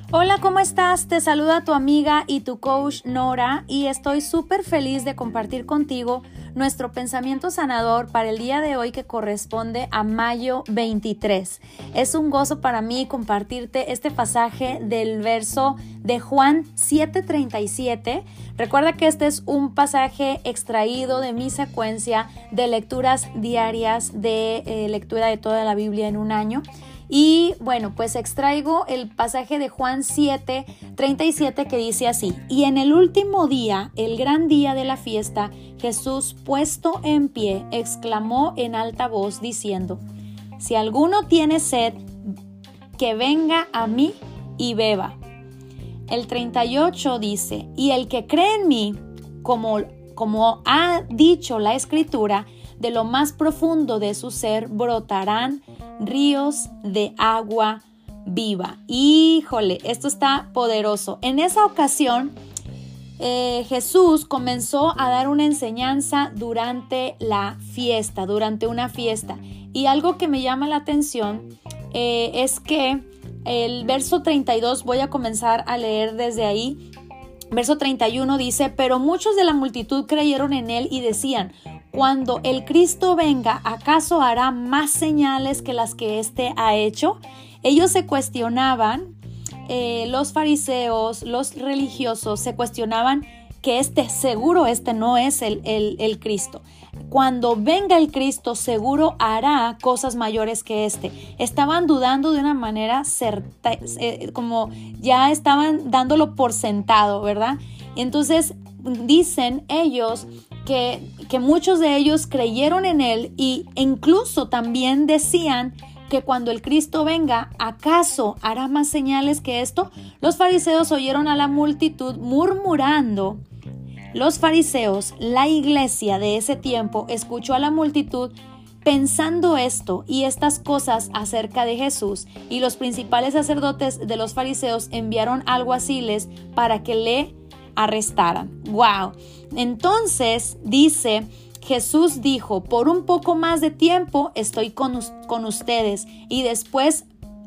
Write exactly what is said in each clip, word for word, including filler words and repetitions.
Hola, ¿cómo estás? Te saluda tu amiga y tu coach Nora y estoy súper feliz de compartir contigo nuestro pensamiento sanador para el día de hoy que corresponde a mayo veintitrés. Es un gozo para mí compartirte este pasaje del verso de Juan siete treinta y siete. Recuerda que este es un pasaje extraído de mi secuencia de lecturas diarias de eh, lectura de toda la Biblia en un año. Y bueno, pues extraigo el pasaje de Juan siete treinta y siete que dice así: y en el último día, el gran día de la fiesta, Jesús, puesto en pie, exclamó en alta voz diciendo: si alguno tiene sed, que venga a mí y beba. El treinta y ocho dice: y el que cree en mí, como, como ha dicho la Escritura, de lo más profundo de su ser brotarán ríos de agua viva. Híjole, esto está poderoso. En esa ocasión, eh, Jesús comenzó a dar una enseñanza durante la fiesta, durante una fiesta. Y algo que me llama la atención eh, es que el verso treinta y dos, voy a comenzar a leer desde ahí. Verso treinta y uno dice: pero muchos de la multitud creyeron en él y decían: cuando el Cristo venga, ¿acaso hará más señales que las que éste ha hecho? Ellos se cuestionaban, eh, los fariseos, los religiosos, se cuestionaban que este, seguro este no es el, el, el Cristo. Cuando venga el Cristo, seguro hará cosas mayores que este. Estaban dudando de una manera certa, eh, como ya estaban dándolo por sentado, ¿verdad? Entonces dicen ellos que, que muchos de ellos creyeron en él e incluso también decían que cuando el Cristo venga, ¿acaso hará más señales que esto? Los fariseos oyeron a la multitud murmurando. Los fariseos, la iglesia de ese tiempo, escuchó a la multitud pensando esto y estas cosas acerca de Jesús, y los principales sacerdotes de los fariseos enviaron alguaciles para que le arrestaran. ¡Wow! Entonces dice, Jesús dijo: por un poco más de tiempo estoy con, con ustedes y después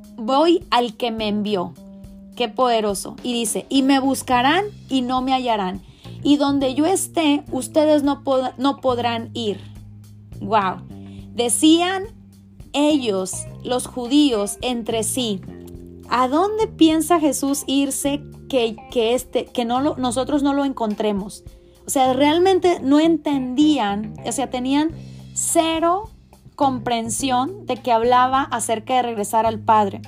voy al que me envió. ¡Qué poderoso! Y dice: y me buscarán y no me hallarán. Y donde yo esté, ustedes no, pod- no podrán ir. ¡Wow! Decían ellos, los judíos, entre sí: ¿a dónde piensa Jesús irse que, que, este, que no lo, nosotros no lo encontremos? O sea, realmente no entendían, o sea, tenían cero comprensión de que hablaba acerca de regresar al Padre.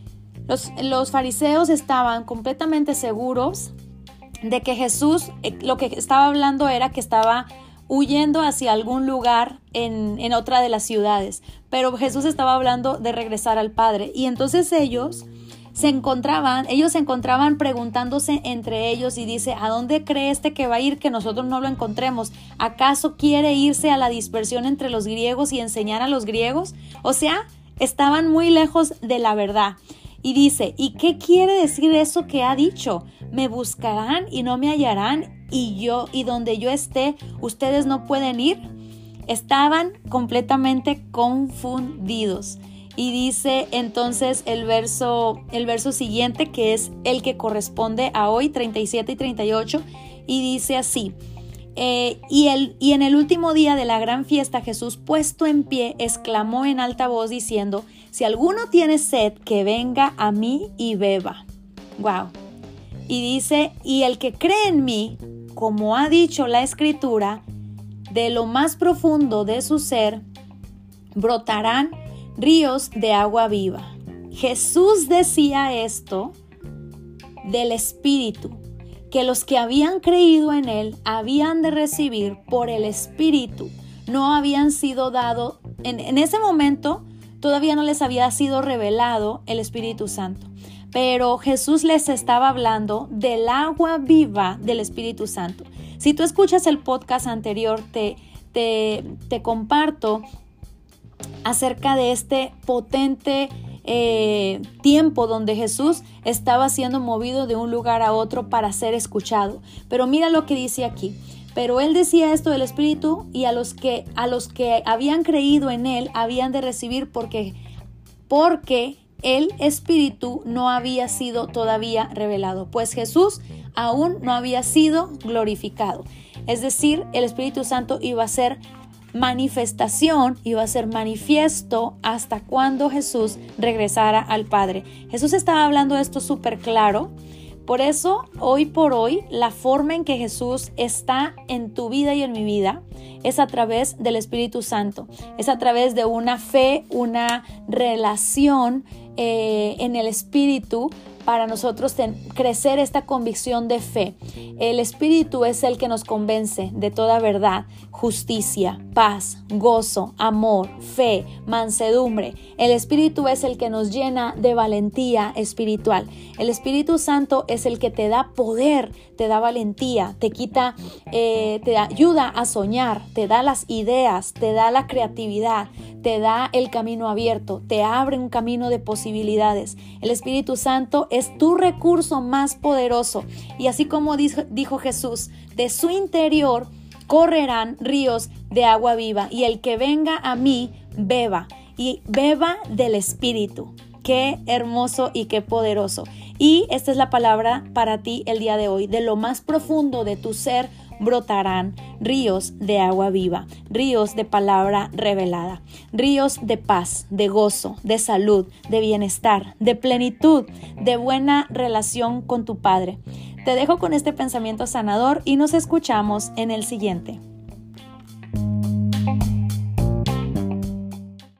Los, los fariseos estaban completamente seguros de que Jesús, eh, lo que estaba hablando era que estaba huyendo hacia algún lugar en, en otra de las ciudades, pero Jesús estaba hablando de regresar al Padre. Y entonces ellos se encontraban, ellos se encontraban preguntándose entre ellos y dice: ¿a dónde cree este que va a ir que nosotros no lo encontremos? ¿Acaso quiere irse a la dispersión entre los griegos y enseñar a los griegos? O sea, estaban muy lejos de la verdad. Y dice: ¿y qué quiere decir eso que ha dicho? Me buscarán y no me hallarán, y yo, y donde yo esté, ustedes no pueden ir. Estaban completamente confundidos. Y dice entonces el verso, el verso siguiente, que es el que corresponde a hoy, treinta y siete y treinta y ocho, y dice así: eh, y, el, y en el último día de la gran fiesta, Jesús, puesto en pie, exclamó en alta voz diciendo: si alguno tiene sed, que venga a mí y beba. Wow. Y dice: y el que cree en mí, como ha dicho la Escritura, de lo más profundo de su ser brotarán ríos de agua viva. Jesús decía esto del Espíritu, que los que habían creído en él habían de recibir por el Espíritu. No habían sido dado, en, en ese momento todavía no les había sido revelado el Espíritu Santo, pero Jesús les estaba hablando del agua viva del Espíritu Santo. Si tú escuchas el podcast anterior, te, te, te comparto acerca de este potente eh, tiempo donde Jesús estaba siendo movido de un lugar a otro para ser escuchado. Pero mira lo que dice aquí: pero él decía esto del Espíritu, y a los que, a los que habían creído en él habían de recibir porque, porque el Espíritu no había sido todavía revelado, pues Jesús aún no había sido glorificado. Es decir, el Espíritu Santo iba a ser manifestación, iba a ser manifiesto hasta cuando Jesús regresara al Padre. Jesús estaba hablando de esto súper claro. Por eso, hoy por hoy, la forma en que Jesús está en tu vida y en mi vida es a través del Espíritu Santo. Es a través de una fe, una relación eh, en el Espíritu para nosotros ten, crecer esta convicción de fe. El Espíritu es el que nos convence de toda verdad, justicia, paz, gozo, amor, fe, mansedumbre. El Espíritu es el que nos llena de valentía espiritual. El Espíritu Santo es el que te da poder, te da valentía, te quita, eh, te ayuda a soñar, te da las ideas, te da la creatividad, te da el camino abierto, te abre un camino de posibilidades. El Espíritu Santo es tu recurso más poderoso. Y así como dijo, dijo Jesús, de su interior correrán ríos de agua viva, y el que venga a mí, beba, y beba del Espíritu. Qué hermoso y qué poderoso. Y esta es la palabra para ti el día de hoy. De lo más profundo de tu ser brotarán ríos de agua viva, ríos de palabra revelada, ríos de paz, de gozo, de salud, de bienestar, de plenitud, de buena relación con tu Padre. Te dejo con este pensamiento sanador y nos escuchamos en el siguiente.